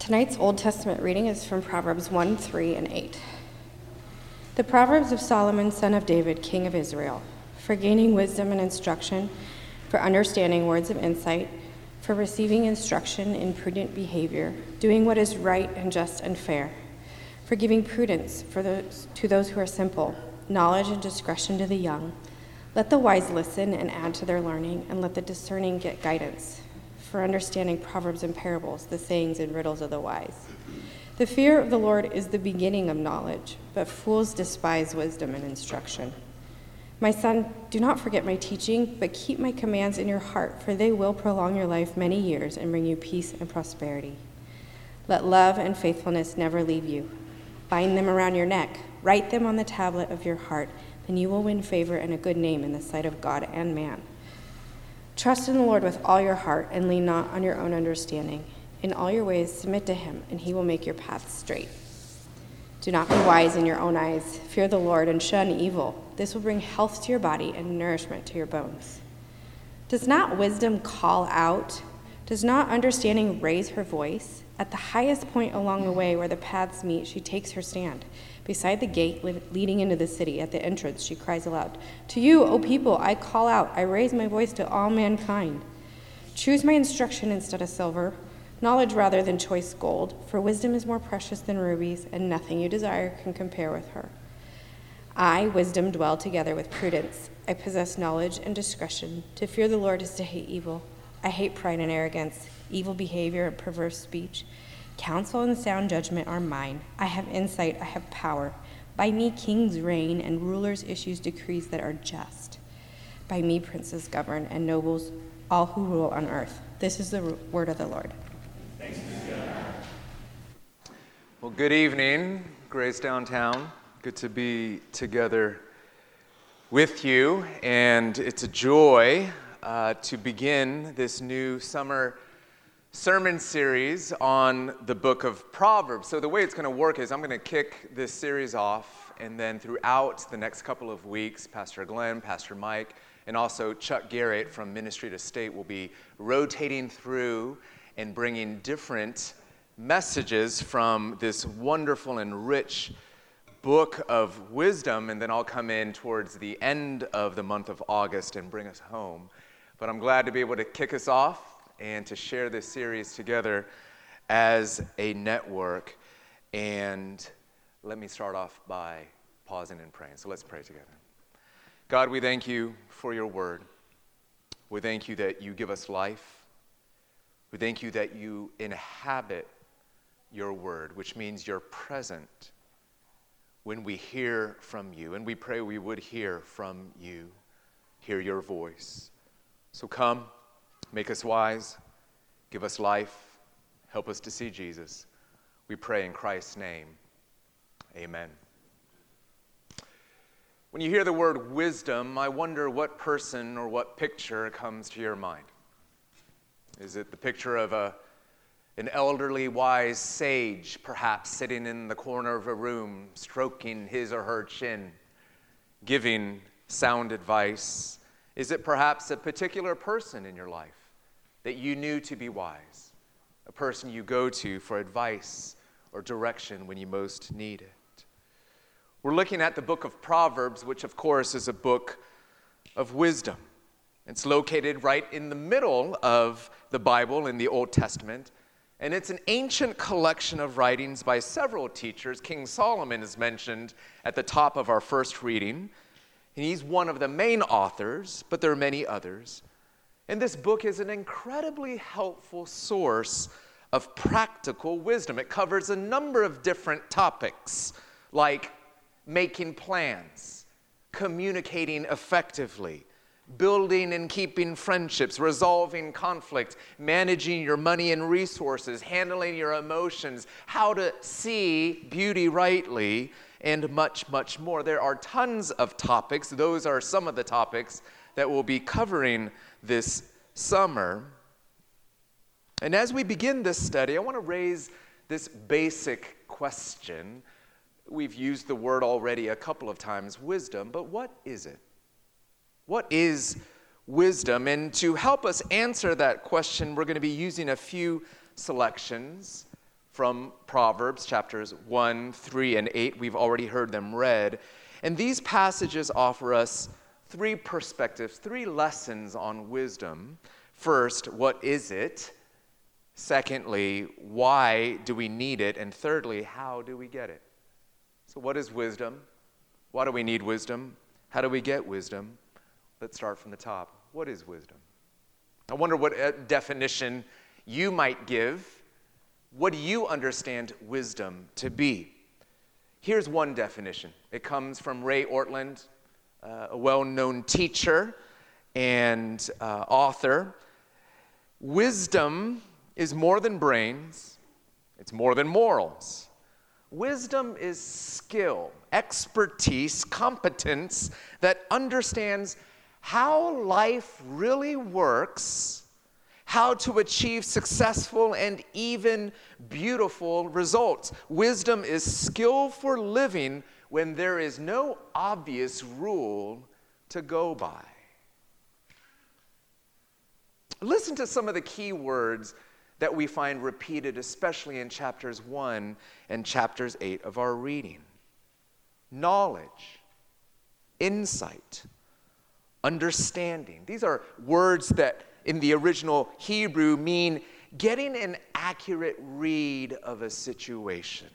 Tonight's Old Testament reading is from Proverbs 1, 3, and 8. The Proverbs of Solomon, son of David, king of Israel, for gaining wisdom and instruction, for understanding words of insight, for receiving instruction in prudent behavior, doing what is right and just and fair, for giving prudence to those who are simple, knowledge and discretion to the young. Let the wise listen and add to their learning, and let the discerning get guidance, for understanding proverbs and parables, the sayings and riddles of the wise. The fear of the Lord is the beginning of knowledge, but fools despise wisdom and instruction. My son, do not forget my teaching, but keep my commands in your heart, for they will prolong your life many years and bring you peace and prosperity. Let love and faithfulness never leave you. Bind them around your neck, write them on the tablet of your heart, then you will win favor and a good name in the sight of God and man. Trust in the Lord with all your heart and lean not on your own understanding. In all your ways submit to him, and he will make your paths straight. Do not be wise in your own eyes. Fear the Lord and shun evil. This will bring health to your body and nourishment to your bones. Does not wisdom call out? Does not understanding raise her voice? At the highest point along the way where the paths meet, she takes her stand. Beside the gate leading into the city, at the entrance, she cries aloud, "To you, O people, I call out. I raise my voice to all mankind. Choose my instruction instead of silver, knowledge rather than choice gold, for wisdom is more precious than rubies, and nothing you desire can compare with her. I, wisdom, dwell together with prudence. I possess knowledge and discretion. To fear the Lord is to hate evil. I hate pride and arrogance, evil behavior and perverse speech. Counsel and sound judgment are mine. I have insight, I have power. By me kings reign, and rulers issue decrees that are just. By me princes govern, and nobles, all who rule on earth." This is the word of the Lord. Thanks be to God. Well, good evening, Grace Downtown. Good to be together with you, and it's a joy to begin this new summer sermon series on the book of Proverbs. So the way it's going to work is I'm going to kick this series off, and then throughout the next couple of weeks, Pastor Glenn, Pastor Mike, and also Chuck Garrett from Ministry to State will be rotating through and bringing different messages from this wonderful and rich book of wisdom, and then I'll come in towards the end of the month of August and bring us home. But I'm glad to be able to kick us off and to share this series together as a network. And let me start off by pausing and praying. So let's pray together. God, we thank you for your word. We thank you that you give us life. We thank you that you inhabit your word, which means you're present when we hear from you. And we pray we would hear from you, hear your voice. So come, make us wise, give us life, help us to see Jesus. We pray in Christ's name. Amen. When you hear the word wisdom, I wonder what person or what picture comes to your mind. Is it the picture of an elderly wise sage, perhaps sitting in the corner of a room, stroking his or her chin, giving sound advice? Is it perhaps a particular person in your life that you knew to be wise, a person you go to for advice or direction when you most need it? We're looking at the book of Proverbs, which of course is a book of wisdom. It's located right in the middle of the Bible in the Old Testament, and it's an ancient collection of writings by several teachers. King Solomon is mentioned at the top of our first reading. And he's one of the main authors, but there are many others. And this book is an incredibly helpful source of practical wisdom. It covers a number of different topics, like making plans, communicating effectively, building and keeping friendships, resolving conflict, managing your money and resources, handling your emotions, how to see beauty rightly, and much, much more. There are tons of topics. Those are some of the topics that we'll be covering this summer. And as we begin this study, I want to raise this basic question. We've used the word already a couple of times, wisdom, but what is it? What is wisdom? And to help us answer that question, we're going to be using a few selections from Proverbs chapters 1, 3, and 8. We've already heard them read. And these passages offer us three perspectives, three lessons on wisdom. First, what is it? Secondly, why do we need it? And thirdly, how do we get it? So what is wisdom? Why do we need wisdom? How do we get wisdom? Let's start from the top. What is wisdom? I wonder what definition you might give. What do you understand wisdom to be? Here's one definition. It comes from Ray Ortlund, a well-known teacher and author. Wisdom is more than brains. It's more than morals. Wisdom is skill, expertise, competence that understands how life really works, how to achieve successful and even beautiful results. Wisdom is skill for living when there is no obvious rule to go by. Listen to some of the key words that we find repeated, especially in chapters 1 and chapters 8 of our reading. Knowledge, insight, understanding. These are words that in the original Hebrew mean getting an accurate read of a situation.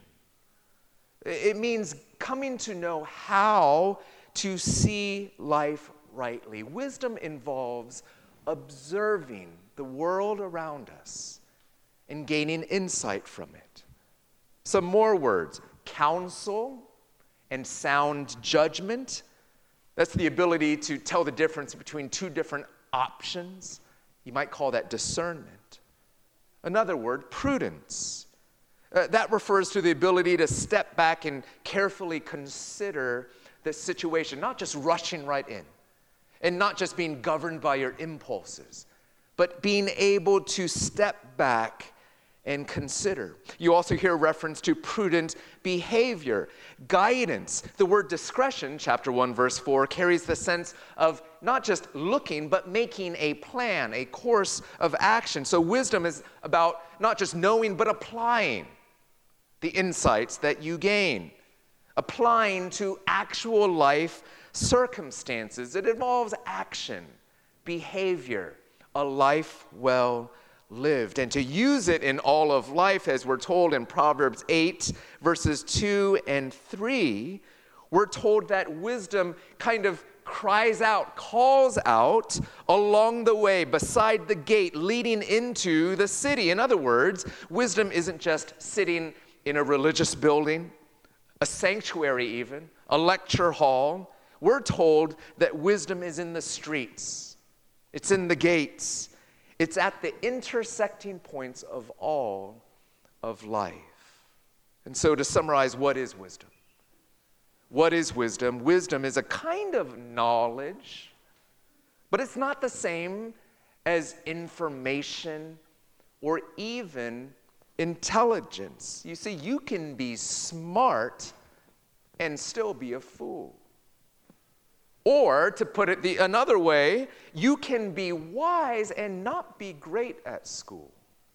It means coming to know how to see life rightly. Wisdom involves observing the world around us and gaining insight from it. Some more words: counsel and sound judgment. That's the ability to tell the difference between two different options. You might call that discernment. Another word, prudence. That refers to the ability to step back and carefully consider the situation, not just rushing right in, and not just being governed by your impulses, but being able to step back and consider. You also hear reference to prudent behavior, guidance. The word discretion, chapter 1, verse 4, carries the sense of not just looking, but making a plan, a course of action. So wisdom is about not just knowing, but applying the insights that you gain, applying to actual life circumstances. It involves action, behavior, a life well lived, and to use it in all of life, as we're told in Proverbs 8, verses 2 and 3, we're told that wisdom kind of cries out, calls out along the way, beside the gate leading into the city. In other words, wisdom isn't just sitting in a religious building, a sanctuary even, a lecture hall. We're told that wisdom is in the streets. It's in the gates. It's at the intersecting points of all of life. And so to summarize, what is wisdom? What is wisdom? Wisdom is a kind of knowledge, but it's not the same as information or even intelligence. You see, you can be smart and still be a fool. Or, to put it another way, you can be wise and not be great at school.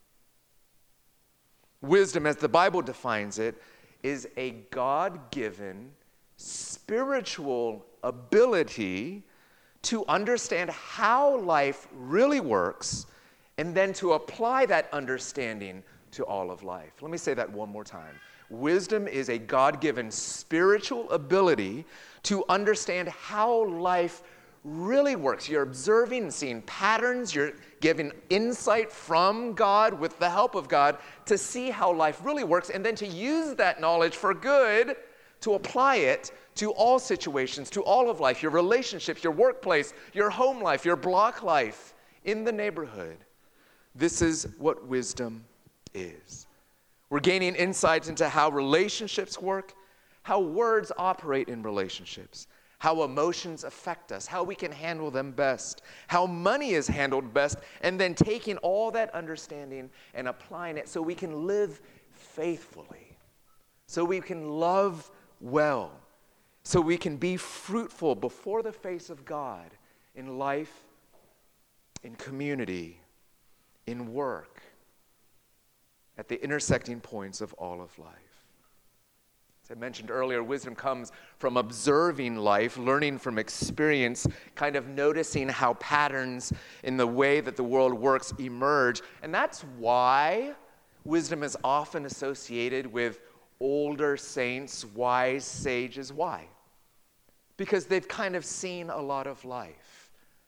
Wisdom, as the Bible defines it, is a God-given spiritual ability to understand how life really works and then to apply that understanding to all of life. Let me say that one more time. Wisdom is a God-given spiritual ability to understand how life really works. You're observing and seeing patterns. You're giving insight from God with the help of God to see how life really works, and then to use that knowledge for good, to apply it to all situations, to all of life, your relationships, your workplace, your home life, your block life, in the neighborhood. This is what wisdom is. We're gaining insights into how relationships work, how words operate in relationships, how emotions affect us, how we can handle them best, how money is handled best, and then taking all that understanding and applying it so we can live faithfully, so we can love well, so we can be fruitful before the face of God in life, in community, in work, at the intersecting points of all of life. As I mentioned earlier, wisdom comes from observing life, learning from experience, kind of noticing how patterns in the way that the world works emerge. And that's why wisdom is often associated with older saints, wise sages. Why? Because they've kind of seen a lot of life.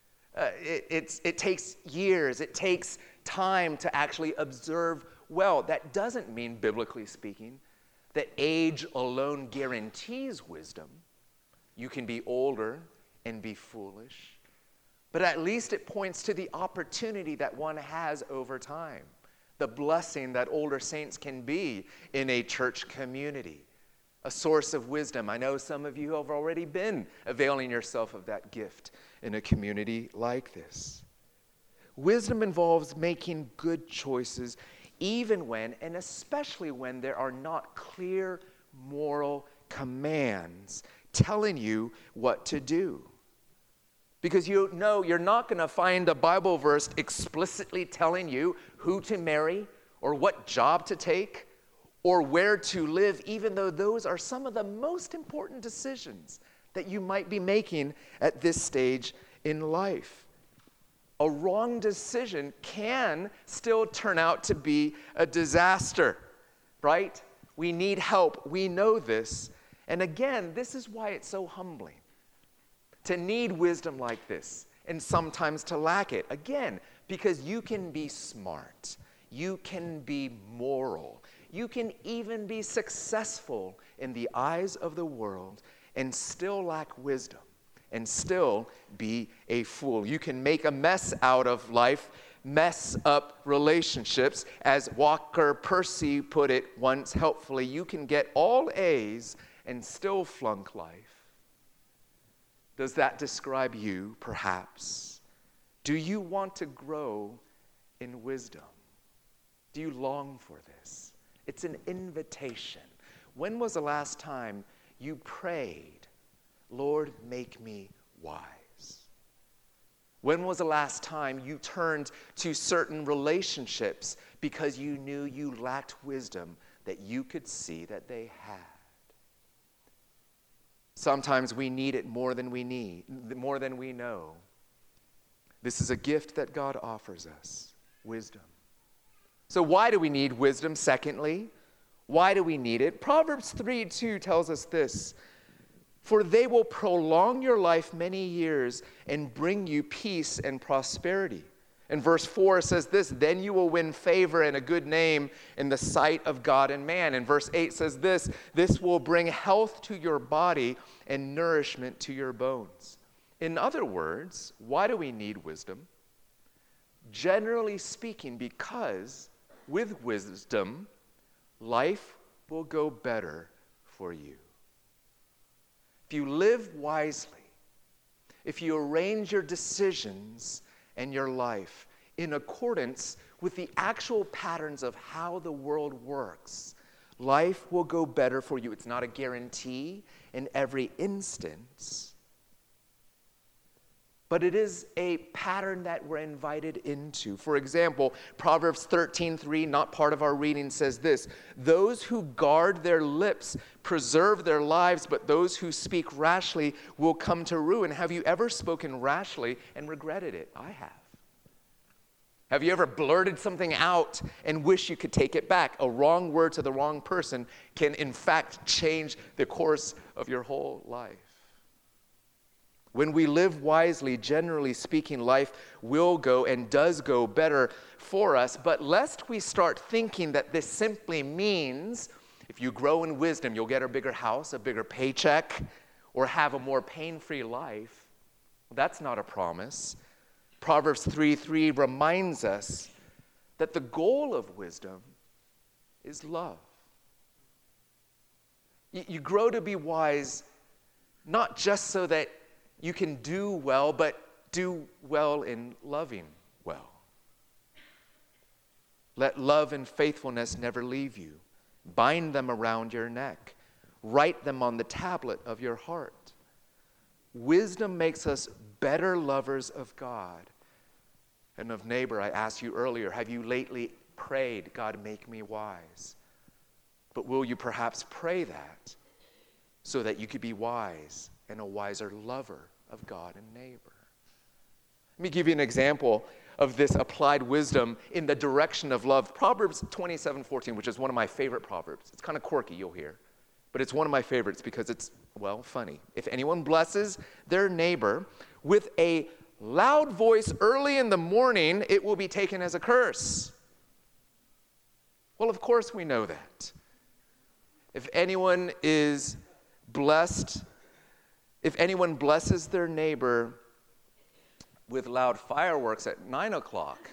It takes years, it takes time to actually observe well. That doesn't mean, biblically speaking, that age alone guarantees wisdom. You can be older and be foolish, but at least it points to the opportunity that one has over time, the blessing that older saints can be in a church community, a source of wisdom. I know some of you have already been availing yourself of that gift in a community like this. Wisdom involves making good choices even when, and especially when, there are not clear moral commands telling you what to do. Because you know you're not going to find a Bible verse explicitly telling you who to marry or what job to take or where to live, even though those are some of the most important decisions that you might be making at this stage in life. A wrong decision can still turn out to be a disaster, right? We need help. We know this. And again, this is why it's so humbling to need wisdom like this and sometimes to lack it. Again, because you can be smart. You can be moral. You can even be successful in the eyes of the world and still lack wisdom, and still be a fool. You can make a mess out of life, mess up relationships. As Walker Percy put it once helpfully, you can get all A's and still flunk life. Does that describe you, perhaps? Do you want to grow in wisdom? Do you long for this? It's an invitation. When was the last time you prayed, Lord, make me wise? When was the last time you turned to certain relationships because you knew you lacked wisdom that you could see that they had? Sometimes we need it more than we know. This is a gift that God offers us, wisdom. So why do we need wisdom? Secondly, why do we need it? Proverbs 3:2 tells us this: for they will prolong your life many years and bring you peace and prosperity. And verse 4 says this: then you will win favor and a good name in the sight of God and man. And verse 8 says this: this will bring health to your body and nourishment to your bones. In other words, why do we need wisdom? Generally speaking, because with wisdom, life will go better for you. If you live wisely, if you arrange your decisions and your life in accordance with the actual patterns of how the world works, life will go better for you. It's not a guarantee in every instance, but it is a pattern that we're invited into. For example, Proverbs 13:3, not part of our reading, says this: those who guard their lips preserve their lives, but those who speak rashly will come to ruin. Have you ever spoken rashly and regretted it? I have. Have you ever blurted something out and wish you could take it back? A wrong word to the wrong person can, in fact, change the course of your whole life. When we live wisely, generally speaking, life will go and does go better for us. But lest we start thinking that this simply means if you grow in wisdom, you'll get a bigger house, a bigger paycheck, or have a more pain-free life. Well, that's not a promise. Proverbs 3:3 reminds us that the goal of wisdom is love. You grow to be wise not just so that you can do well, but do well in loving well. Let love and faithfulness never leave you. Bind them around your neck. Write them on the tablet of your heart. Wisdom makes us better lovers of God and of neighbor. I asked you earlier, have you lately prayed, God, make me wise? But will you perhaps pray that so that you could be wise and a wiser lover of God and neighbor? Let me give you an example of this applied wisdom in the direction of love. Proverbs 27:14, which is one of my favorite proverbs. It's kind of quirky, you'll hear. But it's one of my favorites because it's, well, funny. If anyone blesses their neighbor with a loud voice early in the morning, it will be taken as a curse. Well, of course we know that. If anyone blesses their neighbor with loud fireworks at 9 o'clock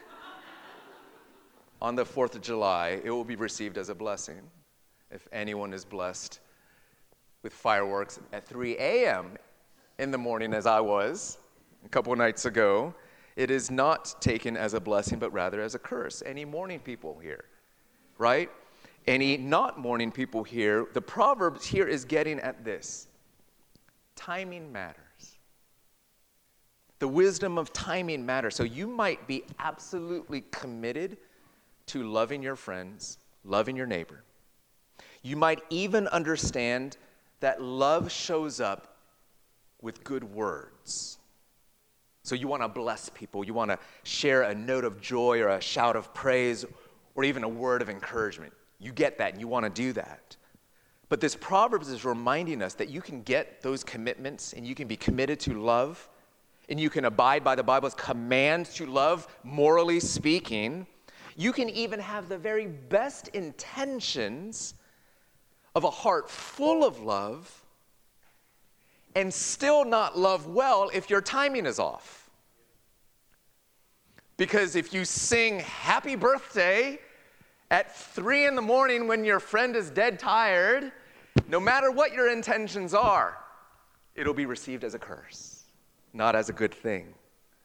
on the 4th of July, it will be received as a blessing. If anyone is blessed with fireworks at 3 a.m. in the morning, as I was a couple nights ago, it is not taken as a blessing, but rather as a curse. Any morning people here, right? Any not morning people here, the Proverbs here is getting at this. Timing matters. The wisdom of timing matters. So you might be absolutely committed to loving your friends, loving your neighbor. You might even understand that love shows up with good words. So you want to bless people. You want to share a note of joy or a shout of praise or even a word of encouragement. You get that and you want to do that. But this Proverbs is reminding us that you can get those commitments and you can be committed to love and you can abide by the Bible's command to love, morally speaking. You can even have the very best intentions of a heart full of love and still not love well if your timing is off. Because if you sing happy birthday at 3 in the morning when your friend is dead tired, no matter what your intentions are, it'll be received as a curse, not as a good thing.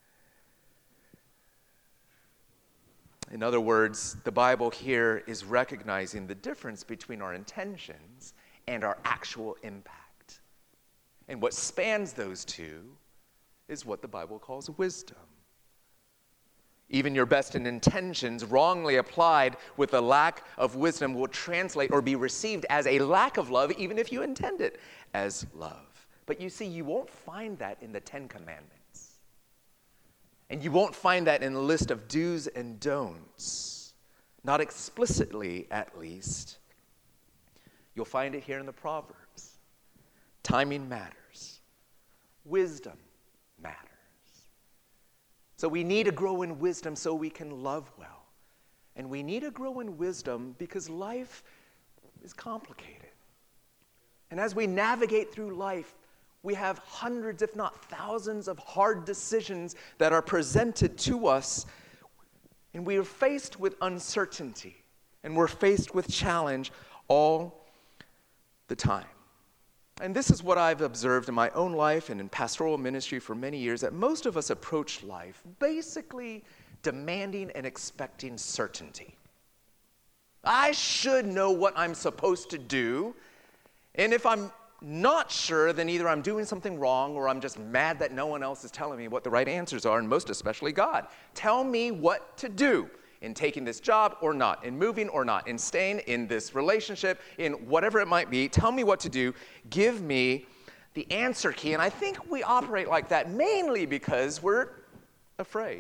In other words, the Bible here is recognizing the difference between our intentions and our actual impact. And what spans those two is what the Bible calls wisdom. Even your best intentions, wrongly applied with a lack of wisdom, will translate or be received as a lack of love, even if you intend it as love. But you see, you won't find that in the Ten Commandments. And you won't find that in the list of do's and don'ts, not explicitly at least. You'll find it here in the Proverbs. Timing matters. Wisdom matters. So we need to grow in wisdom so we can love well. And we need to grow in wisdom because life is complicated. And as we navigate through life, we have hundreds, if not thousands, of hard decisions that are presented to us. And we are faced with uncertainty. And we're faced with challenge all the time. And this is what I've observed in my own life and in pastoral ministry for many years, that most of us approach life basically demanding and expecting certainty. I should know what I'm supposed to do, and if I'm not sure, then either I'm doing something wrong or I'm just mad that no one else is telling me what the right answers are, and most especially God. Tell me what to do in taking this job or not, in moving or not, in staying in this relationship, in whatever it might be. Tell me what to do. Give me the answer key. And I think we operate like that mainly because we're afraid.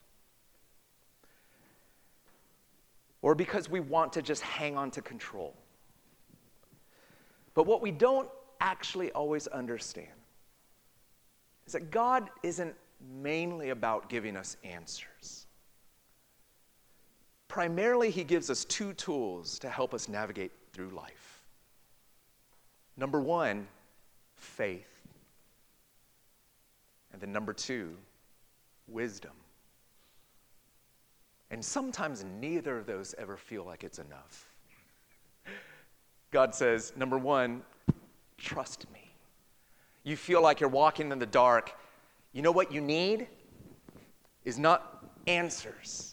Or because we want to just hang on to control. But what we don't actually always understand is that God isn't mainly about giving us answers. Primarily, he gives us two tools to help us navigate through life. Number one, faith. And then number two, wisdom. And sometimes neither of those ever feel like it's enough. God says, number one, trust me. You feel like you're walking in the dark. You know what you need is not answers.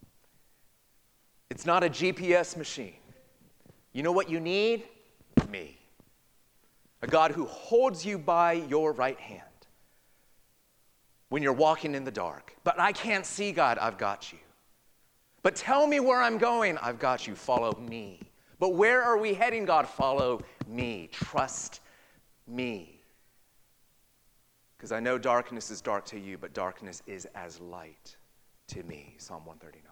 It's not a GPS machine. You know what you need? Me. A God who holds you by your right hand when you're walking in the dark. But I can't see God, I've got you. But tell me where I'm going. I've got you. Follow me. But where are we heading, God? Follow me. Trust me. Because I know darkness is dark to you, but darkness is as light to me. Psalm 139.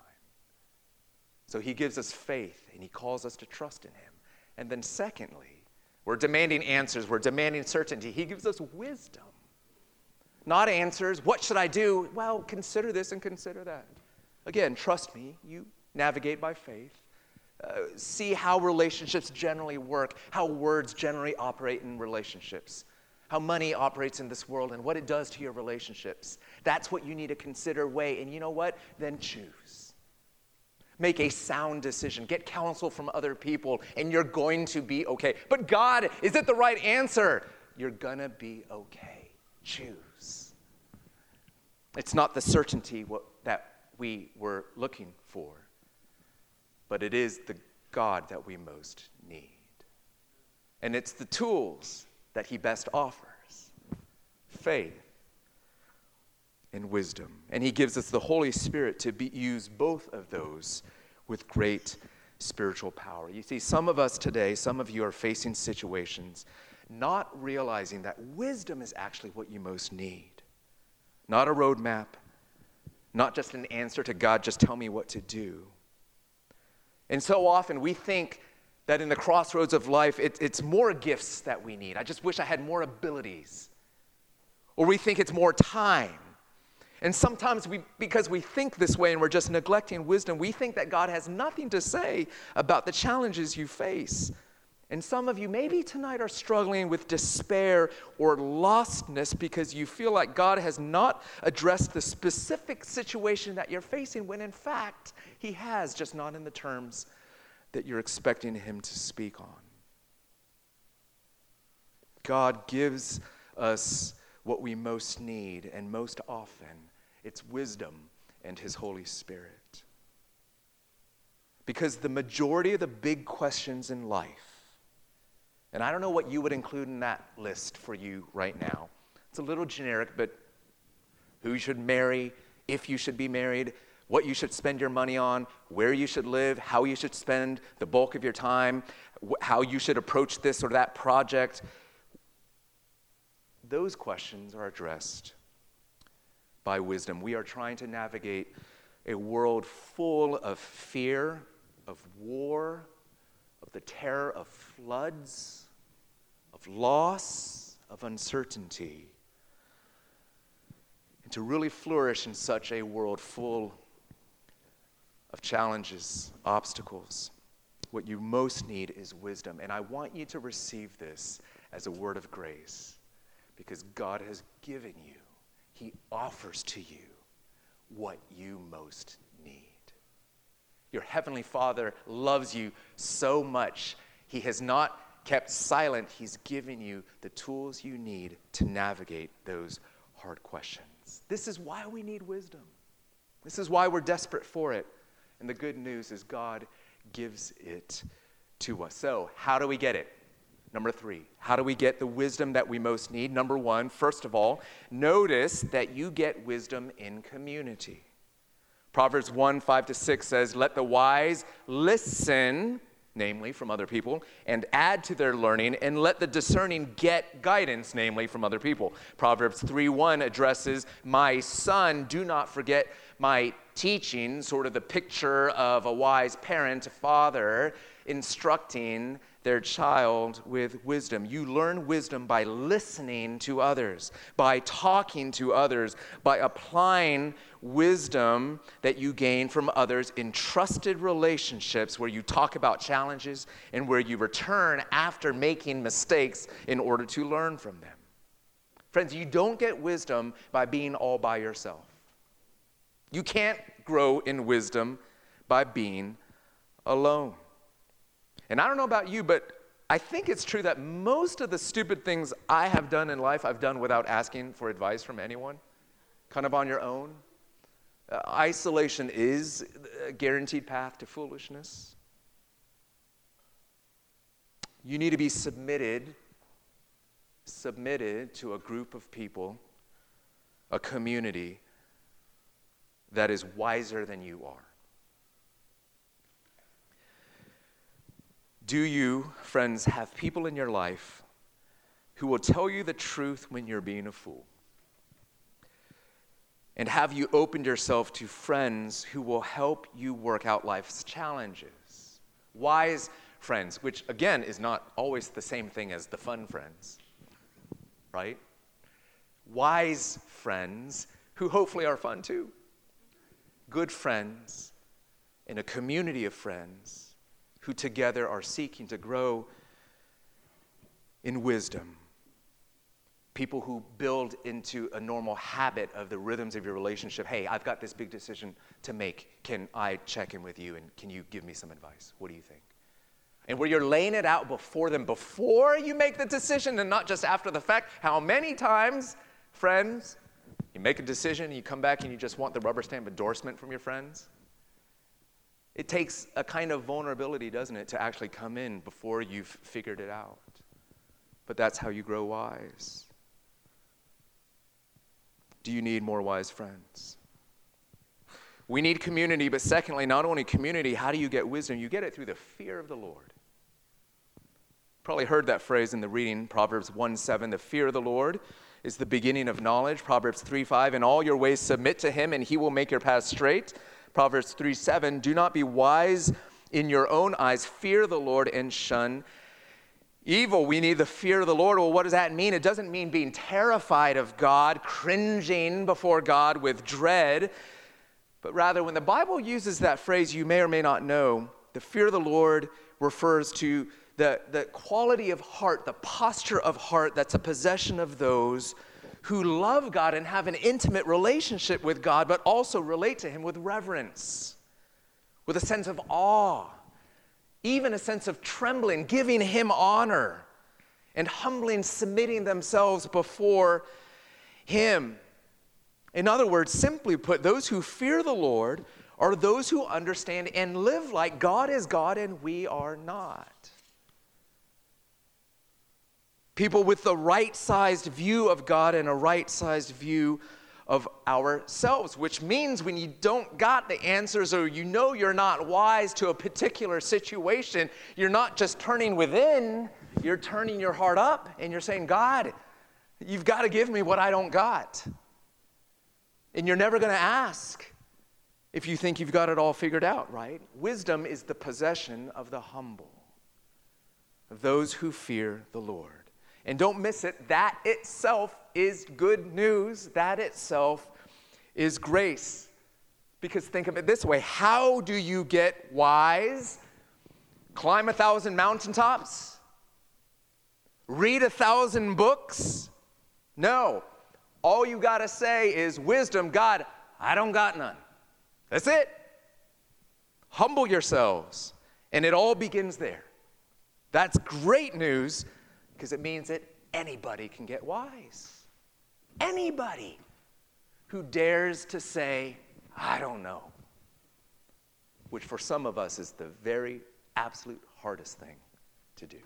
So he gives us faith, and he calls us to trust in him. And then secondly, we're demanding answers. We're demanding certainty. He gives us wisdom. Not answers. What should I do? Well, consider this and consider that. Again, trust me. You navigate by faith. See how relationships generally work, how words generally operate in relationships, how money operates in this world, and what it does to your relationships. That's what you need to consider, weigh, and you know what? Then choose. Make a sound decision. Get counsel from other people, and you're going to be okay. But God, is it the right answer? You're going to be okay. Choose. It's not the certainty that we were looking for, but it is the God that we most need. And it's the tools that he best offers: faith and wisdom. And he gives us the Holy Spirit to use both of those with great spiritual power. You see, some of us today, some of you are facing situations not realizing that wisdom is actually what you most need. Not a roadmap, not just an answer to God, just tell me what to do. And so often we think that in the crossroads of life, it's more gifts that we need. I just wish I had more abilities. Or we think it's more time. And sometimes because we think this way and we're just neglecting wisdom, we think that God has nothing to say about the challenges you face. And some of you maybe tonight are struggling with despair or lostness because you feel like God has not addressed the specific situation that you're facing, when in fact he has, just not in the terms that you're expecting him to speak on. God gives us what we most need, and most often it's wisdom and his Holy Spirit. Because the majority of the big questions in life, and I don't know what you would include in that list for you right now. It's a little generic, but who you should marry, if you should be married, what you should spend your money on, where you should live, how you should spend the bulk of your time, how you should approach this or that project. Those questions are addressed by wisdom. We are trying to navigate a world full of fear, of war, of the terror of floods, of loss, of uncertainty. And to really flourish in such a world full of challenges, obstacles, what you most need is wisdom. And I want you to receive this as a word of grace, because God has given you, he offers to you what you most need. Your heavenly Father loves you so much. He has not kept silent. He's given you the tools you need to navigate those hard questions. This is why we need wisdom. This is why we're desperate for it. And the good news is God gives it to us. So, how do we get it? Number 3, how do we get the wisdom that we most need? Number 1, first of all, notice that you get wisdom in community. Proverbs 1:5-6 says, let the wise listen, namely from other people, and add to their learning, and let the discerning get guidance, namely from other people. Proverbs 3:1 addresses, my son, do not forget my teaching, sort of the picture of a wise parent, a father, instructing their child with wisdom. You learn wisdom by listening to others, by talking to others, by applying wisdom that you gain from others in trusted relationships where you talk about challenges and where you return after making mistakes in order to learn from them. Friends, you don't get wisdom by being all by yourself. You can't grow in wisdom by being alone. And I don't know about you, but I think it's true that most of the stupid things I have done in life, I've done without asking for advice from anyone, kind of on your own. Isolation is a guaranteed path to foolishness. You need to be submitted to a group of people, a community that is wiser than you are. Do you, friends, have people in your life who will tell you the truth when you're being a fool? And have you opened yourself to friends who will help you work out life's challenges? Wise friends, which again is not always the same thing as the fun friends, right? Wise friends who hopefully are fun too. Good friends in a community of friends who together are seeking to grow in wisdom. People who build into a normal habit of the rhythms of your relationship. Hey, I've got this big decision to make. Can I check in with you and can you give me some advice? What do you think? And where you're laying it out before them, before you make the decision and not just after the fact. How many times, friends, you make a decision and you come back and you just want the rubber stamp endorsement from your friends? It takes a kind of vulnerability, doesn't it, to actually come in before you've figured it out. But that's how you grow wise. Do you need more wise friends? We need community, but secondly, not only community, how do you get wisdom? You get it through the fear of the Lord. Probably heard that phrase in the reading, Proverbs 1:7, the fear of the Lord is the beginning of knowledge. Proverbs 3:5, in all your ways submit to him and he will make your path straight. Proverbs 3:7, do not be wise in your own eyes, fear the Lord and shun evil. We need the fear of the Lord. Well, what does that mean? It doesn't mean being terrified of God, cringing before God with dread, but rather when the Bible uses that phrase, you may or may not know, the fear of the Lord refers to the quality of heart, the posture of heart that's a possession of those who love God and have an intimate relationship with God, but also relate to him with reverence, with a sense of awe, even a sense of trembling, giving him honor, and humbling, submitting themselves before him. In other words, simply put, those who fear the Lord are those who understand and live like God is God and we are not. People with the right-sized view of God and a right-sized view of ourselves, which means when you don't got the answers or you know you're not wise to a particular situation, you're not just turning within, you're turning your heart up and you're saying, God, you've got to give me what I don't got. And you're never going to ask if you think you've got it all figured out, right? Wisdom is the possession of the humble, of those who fear the Lord. And don't miss it, that itself is good news. That itself is grace. Because think of it this way, how do you get wise? Climb 1,000 mountaintops? Read 1,000 books? No. All you got to say is wisdom, God, I don't got none. That's it. Humble yourselves. And it all begins there. That's great news because it means that anybody can get wise. Anybody who dares to say, I don't know. Which for some of us is the very absolute hardest thing to do.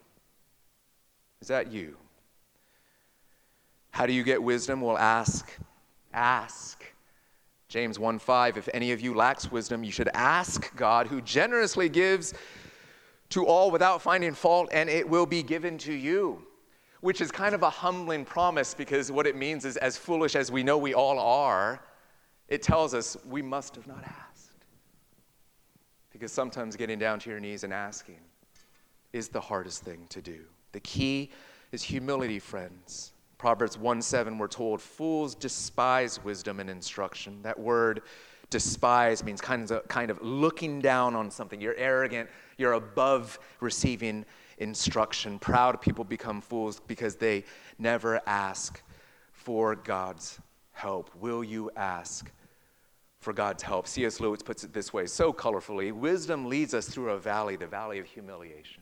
Is that you? How do you get wisdom? Well, ask. Ask. James 1:5, if any of you lacks wisdom, you should ask God, who generously gives to all without finding fault, and it will be given to you. Which is kind of a humbling promise, because what it means is, as foolish as we know we all are, it tells us we must have not asked. Because sometimes getting down to your knees and asking is the hardest thing to do. The key is humility, friends. Proverbs 1:7, we're told, fools despise wisdom and instruction. That word despise means kind of looking down on something. You're arrogant. You're above receiving instruction. Proud people become fools because they never ask for God's help. Will you ask for God's help? C.S. Lewis puts it this way, so colorfully, wisdom leads us through a valley, the valley of humiliation.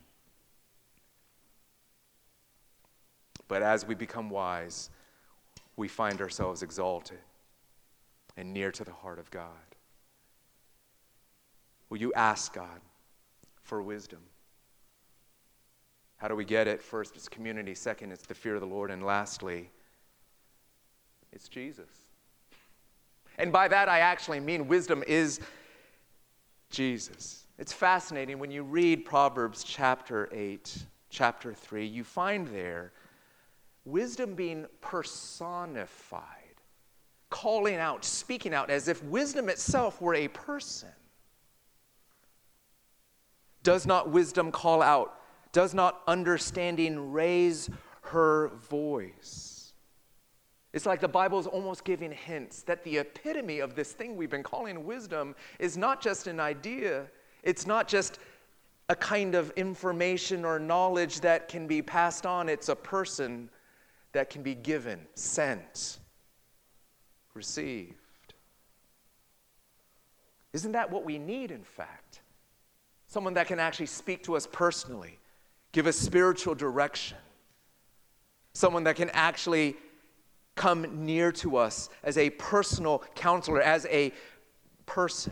But as we become wise, we find ourselves exalted and near to the heart of God. Will you ask God for wisdom? How do we get it? First, it's community. Second, it's the fear of the Lord. And lastly, it's Jesus. And by that, I actually mean wisdom is Jesus. It's fascinating when you read Proverbs chapter 8, chapter 3, you find there wisdom being personified, calling out, speaking out, as if wisdom itself were a person. Does not wisdom call out? Does not understanding raise her voice? It's like the Bible is almost giving hints that the epitome of this thing we've been calling wisdom is not just an idea. It's not just a kind of information or knowledge that can be passed on. It's a person that can be given, sent, received. Isn't that what we need, in fact? Someone that can actually speak to us personally, give us spiritual direction. Someone that can actually come near to us as a personal counselor, as a person.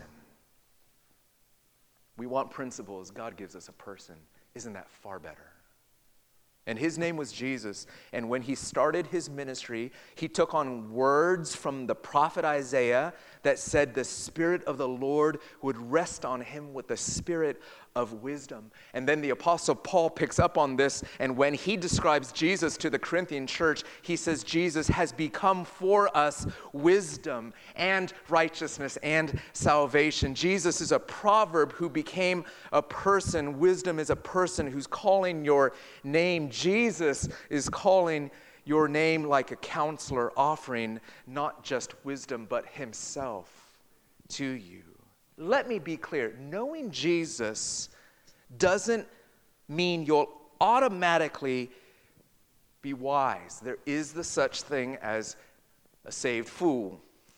We want principles. God gives us a person. Isn't that far better? And his name was Jesus. And when he started his ministry, he took on words from the prophet Isaiah that said the Spirit of the Lord would rest on him with the spirit of wisdom. And then the Apostle Paul picks up on this, and when he describes Jesus to the Corinthian church, he says Jesus has become for us wisdom and righteousness and salvation. Jesus is a proverb who became a person. Wisdom is a person who's calling your name. Jesus is calling your name like a counselor, offering not just wisdom but himself to you. Let me be clear. Knowing Jesus doesn't mean you'll automatically be wise. There is the such thing as a saved fool.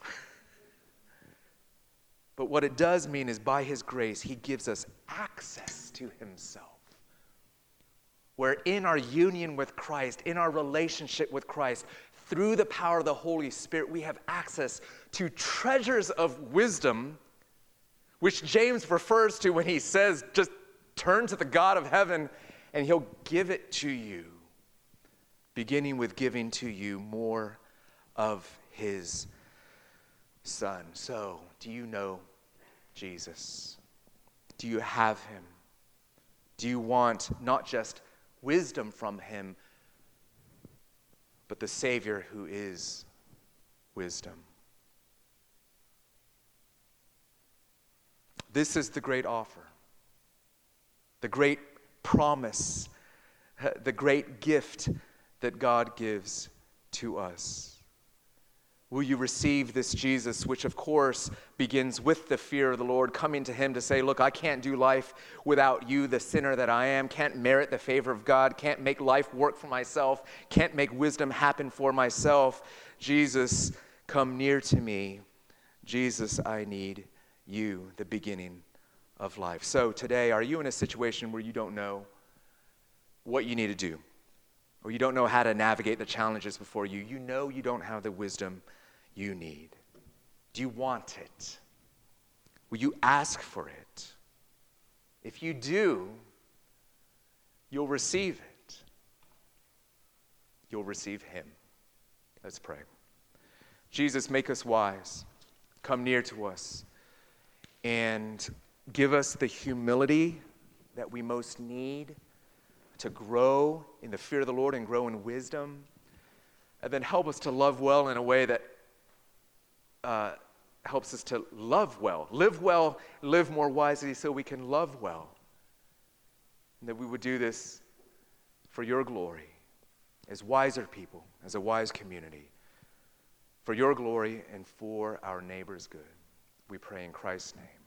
But what it does mean is by his grace, he gives us access to himself. Where in our union with Christ, in our relationship with Christ, through the power of the Holy Spirit, we have access to treasures of wisdom, which James refers to when he says, just turn to the God of heaven and he'll give it to you, beginning with giving to you more of his Son. So, do you know Jesus? Do you have him? Do you want not just wisdom from him, but the Savior who is wisdom? This is the great offer, the great promise, the great gift that God gives to us. Will you receive this Jesus, which of course begins with the fear of the Lord, coming to him to say, look, I can't do life without you, the sinner that I am, can't merit the favor of God, can't make life work for myself, can't make wisdom happen for myself. Jesus, come near to me. Jesus, I need you, the beginning of life. So today, are you in a situation where you don't know what you need to do? Or you don't know how to navigate the challenges before you? You know you don't have the wisdom you need. Do you want it? Will you ask for it? If you do, you'll receive it. You'll receive him. Let's pray. Jesus, make us wise. Come near to us and give us the humility that we most need to grow in the fear of the Lord and grow in wisdom. And then help us to love well in a way that helps us to love well, live more wisely so we can love well. And that we would do this for your glory, as wiser people, as a wise community, for your glory and for our neighbor's good. We pray in Christ's name.